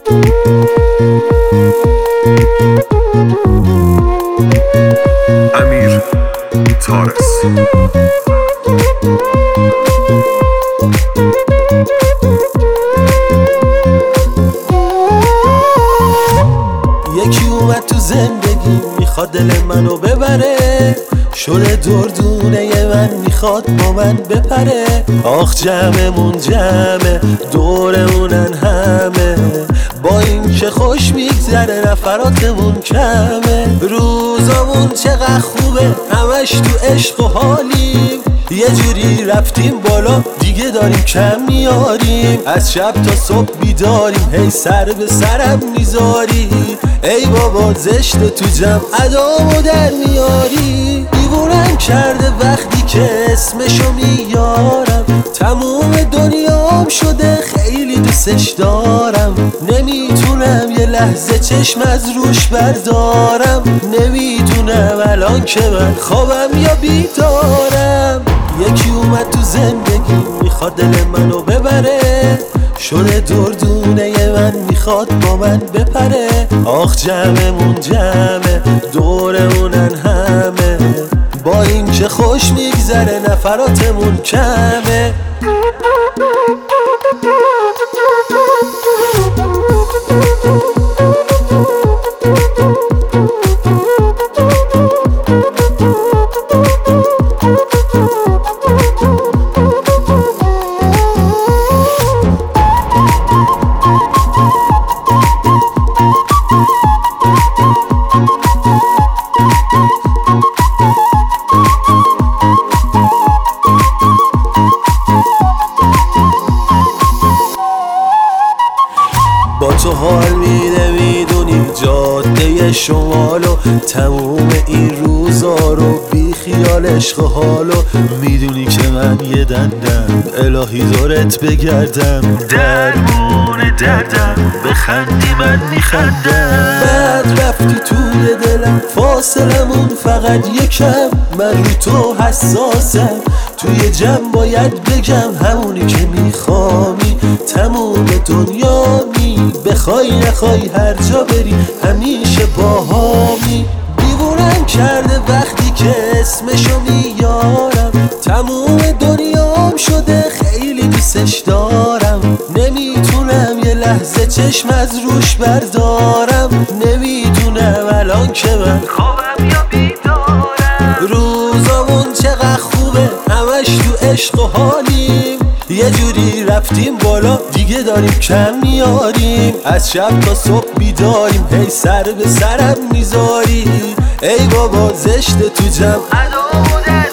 امیر تارس. یکی اومد تو زندگی میخواد دل منو ببره، شده دردونه من میخواد با من بپره. آخ جمعمون جمعه دورمونن همه، با این که خوش میگذره نفراتمون کمه. روزامون چقدر خوبه همش تو عشق و حالیم، یه جوری رفتیم بالا دیگه داریم کم میاریم. از شب تا صبح بیداریم هی سر به سرم میذاری، ای بابا زشت تو جمع ادامو در میاری. دیوونم کرده وقتی که اسمشو میارم، تموم دنیام شده خیلی دوستش دارم. نمیتونم یه لحظه چشم از روش بردارم، نمیدونم الان که من خوابم یا بیدارم. یکی اومد تو زندگی میخواد دل منو ببره، شده دردونه من میخواد با من بپره. آخ جمعمون جمعه دورمونن همه، با این که خوش میگذره نفراتمون کمه. با تو حال میده میدونی جاده شمالو، تموم این روزا رو بی خیال عشق و حالو. میدونی که من یه دندم الهی دورت بگردم، درمون دردم بخندی من میخندم. بعد رفتی توی دلم فاصلمون فقط یکم، من رو تو حساسم توی جمع باید بگم همونی که میخوامی. تموم دنیامی بخوای نخوای هر جا بری همیشه باهامی. دیوونم کرده وقتی که اسمشو میارم، تموم دنیام شده خیلی دوستش دارم. نمیتونم یه لحظه چشم از روش بردارم، نمیدونم الان که من خوابم یا بیدارم. روزامون چقدر خوبه همش تو عشق و حالیم، یه جوری رفتیم بالا دیگه داریم کم میاریم. از شب تا صبح بیداریم هی سر به سرم میذاری، ای بابا زشت تو جمع ادامو در